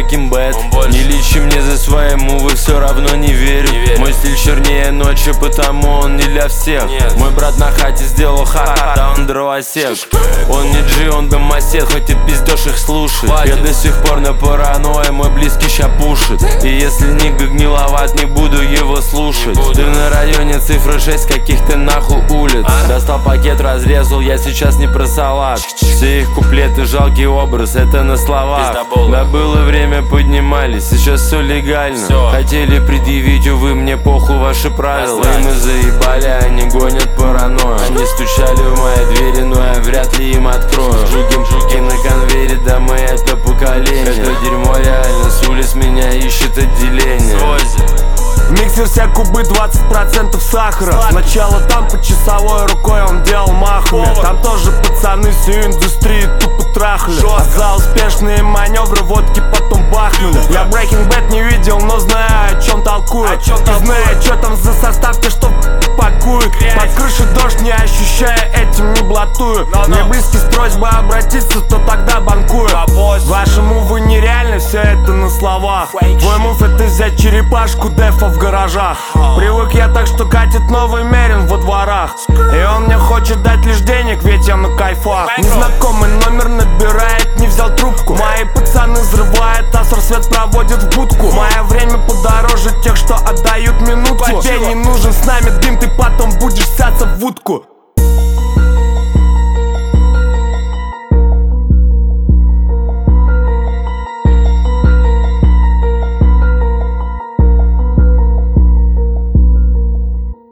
Breaking Bad. Не лечи мне за свои мувы, все равно не верю. Мой стиль чернее ночи, потому он не для всех. Мой брат на хате сделал ха-ха, да он дровосек. Он не G, он домосед, хоть и пиздешь их слушать. Я до сих пор на паранойе, мой близкий ща пушит. И если нига гниловат, не буду его слушать. Ты на районе цифры 6 каких-то нахуй улиц. Достал пакет, разрезал, я сейчас не про салат. Все их куплеты, жалкий образ, это на словах. Да было время, поднимались, сейчас все легально. Хотели предъявить, увы, мне похуй ваши правила. И мы заебали, они гонят паранойю. Они стучали в мои двери, но я вряд ли им открою. Жуки на конвейере, да мы это поколение. Это дерьмо реально, с улиц меня ищет отделение. Миксер все кубы, 20% сахара. Сначала там по часовой рукой он делал махами. Там тоже пацаны всю индустрию тупо трахали. А за успешные маневры водки потом бахнули. Я Breaking Bad не видел, но знаю, о чем толкуют. И знаю, что там за составки, что пакуют. Под крышей дождь, не ощущая, этим не блатую. Мне близкий с просьбой обратиться, то тогда банкую. Ваши мувы нереально, все это на словах. Твой мув это взять черепашку дефа в гаражах. Привык я так, что катит новый Мерин во дворах. И он мне хочет дать лишь денег, ведь я на кайфах. Незнакомый номер набирает, не взял трубку. Мои пацаны взрывают, а свет проводит в будку. Мое время подороже тех, что отдают минутку. Тебе не нужен с нами дым, ты потом будешь ссаться в утку.